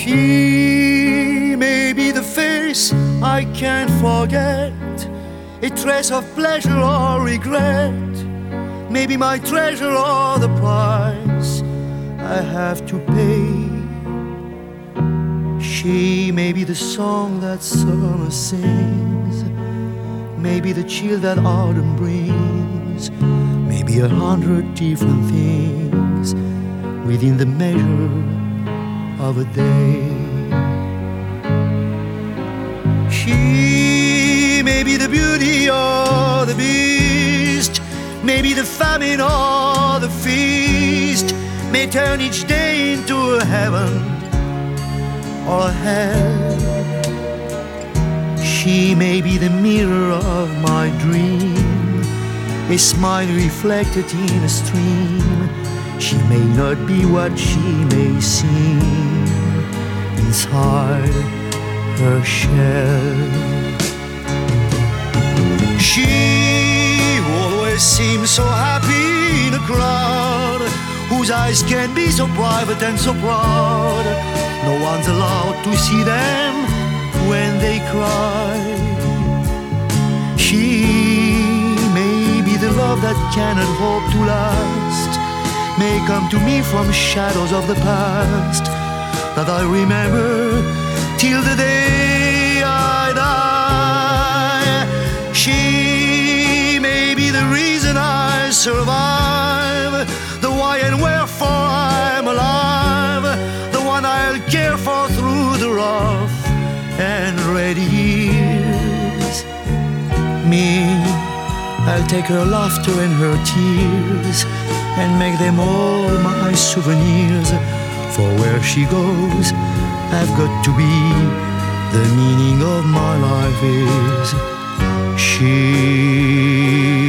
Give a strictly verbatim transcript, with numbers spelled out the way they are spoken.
She may be the face I can't forget, a trace of pleasure or regret, maybe my treasure or the price I have to pay. She may be the song that summer sings, maybe the chill that autumn brings, maybe a hundred different things within the measure of a day. She may be the beauty or the beast, maybe the famine or the feast, may turn each day into a heaven or a hell. She may be the mirror of my dream, a smile reflected in a stream. She may not be what she may seem inside her shell. She who always seems so happy in a crowd, whose eyes can be so private and so proud, no one's allowed to see them when they cry. She may be the love that cannot hope to last, may come to me from shadows of the past that I remember till the day I die. She may be the reason I survive, the why and wherefore I'm alive, the one I'll care for through the rough and ready years. Me, I'll take her laughter and her tears and make them all my souvenirs. For where she goes, I've got to be. The meaning of my life is she.